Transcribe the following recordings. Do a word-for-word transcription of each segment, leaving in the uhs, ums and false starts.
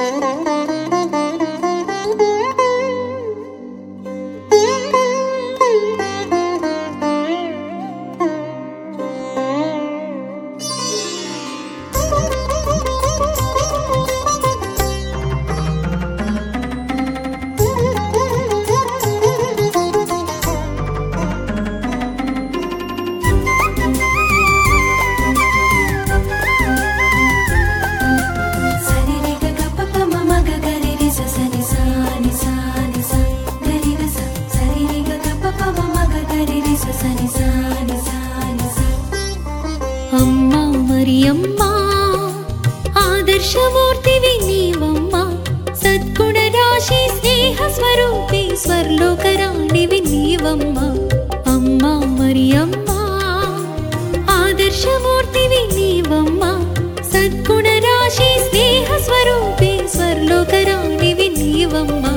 అమ్మా మరియమ్మ ఆదర్శమూర్తివి నీవమ్మా, సద్గుణ రాశి స్నేహ స్వరూపి స్వర్లోకరాణివి నీవమ్మా. అమ్మా మరియమ్మ ఆదర్శమూర్తివి నీవమ్మా, సద్గుణ రాశి స్నేహ స్వరూపి స్వర్లోకరాణివి నీవమ్మా.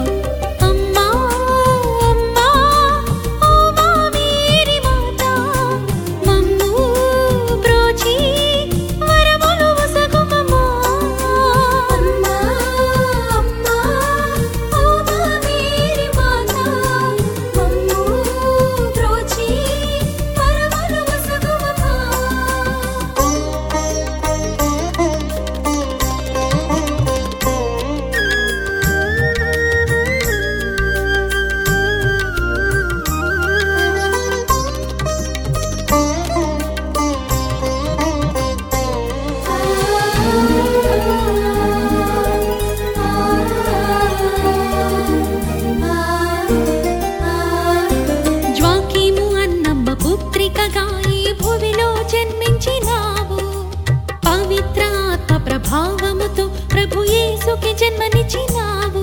భావముతో ప్రభు యేసుకి జన్మనిచ్చినావు.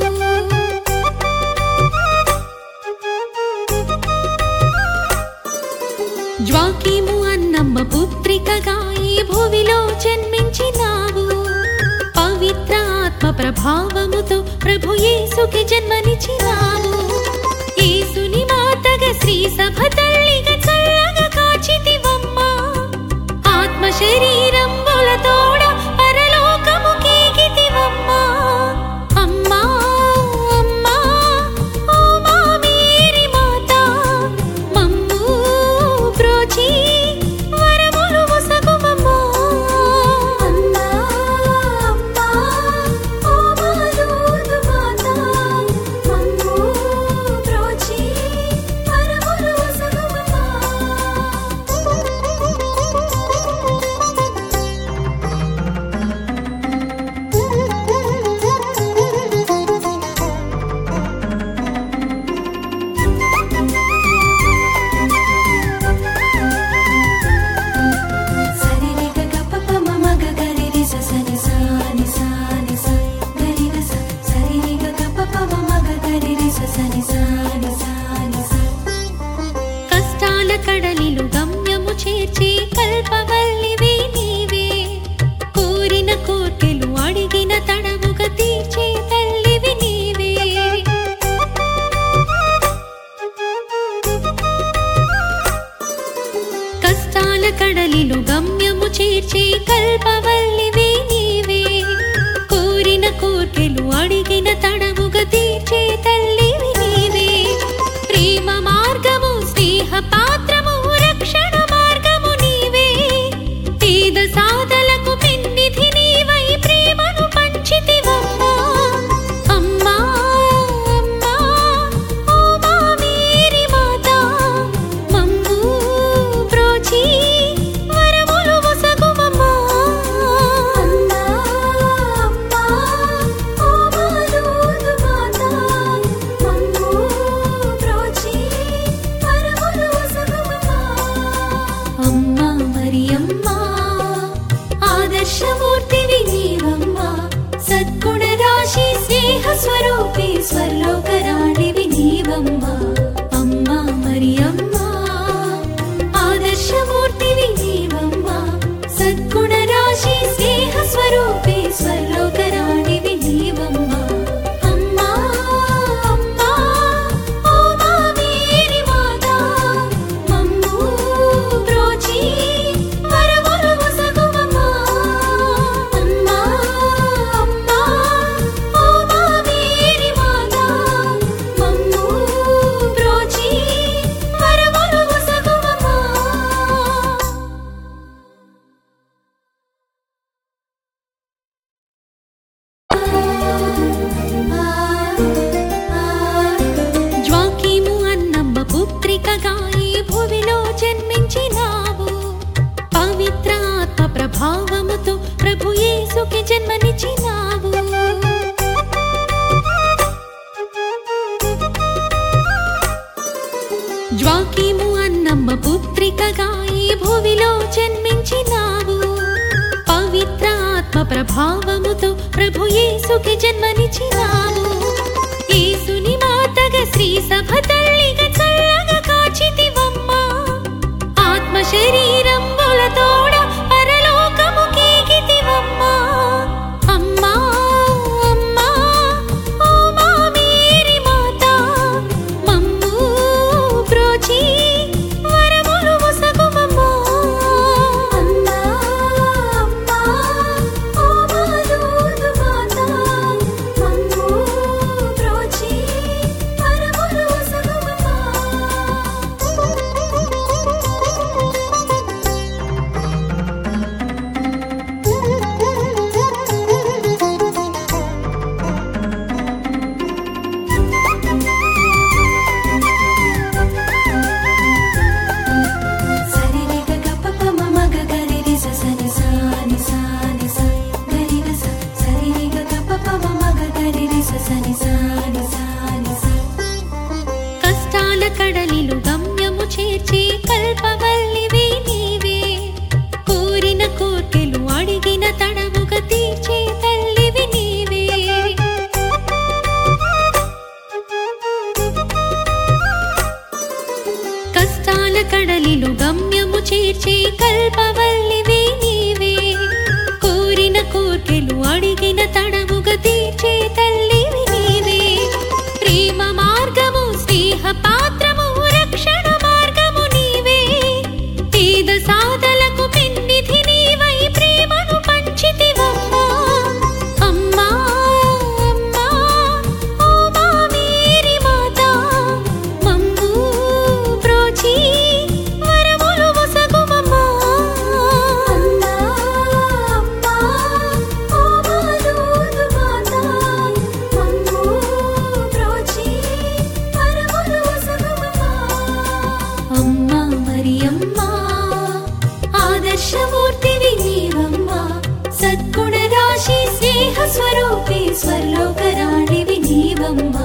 జ్వాకీము అన్నమ్మ పుత్రికగా ఈ భూమిలో జన్మించినావు. పవిత్ర ఆత్మ ప్రభావముతో ప్రభు యేసుకి జన్మనిచ్చినావు. యేసుని మాతగా శ్రీ సభ తల్లిగా చల్లగా కాచితివమ్మా. ఆత్మ శరీరం తోడ కష్టాల కడలిలు గమ్యము చేర్చి కల్పవల్లివి నీవే. కోరిన కోర్కెలు అడిగిన తడవుగా తీర్చే తల్లివి నీవే. కష్టాల కడలిలు గమ్యము చేర్చి కల్పవల్లివి నీవే. కోరిన కోర్కెలు అడిగిన తడవుగా తీర్చే తల్లివి నీవే. ప్రేమ మార్గము స్నేహ పాత్రము రక్షణ మార్గము నీవే. పేద సాధలకు పెన్నిధి నీవై ప్రేమను పంచితివమ్మా. అమ్మా అమ్మా ఓ మా మేరీ మాత, మమ్ము ప్రోచి వరములు వసగుమమ్మా. అమ్మా అమ్మా ఓ మా దూదు మాత, మమ్ము ప్రోచి వరములు వసగుమమ్మా. అమ్మా మరియమ్మ ఆదర్శమూర్తివి నీవమ్మా, సద్గుణ రాశి స్నేహ స్వరూపి స్వర్లోకరాణివి నీవమ్మా. అమ్మా మరియమ్మ ఆదర్శమూర్తివి నీవమ్మా, సద్గుణ రాశి స్నేహ స్వరూపి స్వర్లోకరాణివి నీవమ్మా. అమ్మా అమ్మా ఓ మా మేరీ మాత, మమ్ము ప్రోచి వరములు వసగుమమ్మా. అమ్మా అమ్మా ఓ ప్రభావముతో ప్రభు యేసుకి జన్మనిచ్చినావు. యేసుని మాతగా శ్రీ సభ తల్లిగా చల్లగా కాచితివమ్మా. ఆత్మ శరీరంబులతోడ పరలోకముకేగితివమ్మా. అమ్మా అమ్మా ఓ మా మేరీ మాత, మమ్ము ప్రోచి వరములు వసగుమమ్మా. అమ్మా అమ్మా ఓ మా దూదు మాత, మమ్ము ప్రోచి వరములు వసగుమమ్మా. కష్టాల కడలిలు గమ్యము చేర్చే కల్పవల్లివి నీవే. కోరిన కోర్కెలు అడిగిన తడవుగా తీర్చే తల్లివి నీవే. కష్టాల కడలిలు గమ్యము చేర్చే కల్పవల్లివి నీవే. కోరిన కోర్కెలు అడిగిన తడవుగా తీర్చే తల్లివి నీవే. ప్రేమ మార్గము స్నేహ పాత్రము రక్షణ మార్గము నీవే. పేద సాధలకు పెన్నిధి నీవై ప్రేమను పంచితివమ్మా. అమ్మా అమ్మా ఓ మా మేరీ మాత, మమ్ము ప్రోచి వరములు వసగుమమ్మా. అమ్మా అమ్మా ఓ మా దూదు మాత, మమ్ము ప్రోచి వరములు వసగుమమ్మా. అమ్మా మరియమ్మా ఆదర్శమూర్తివి నీవమ్మా. సద్గుణ రాశి స్నేహ స్వరూపి స్వర్లోకరాణివి నీవమ్మా.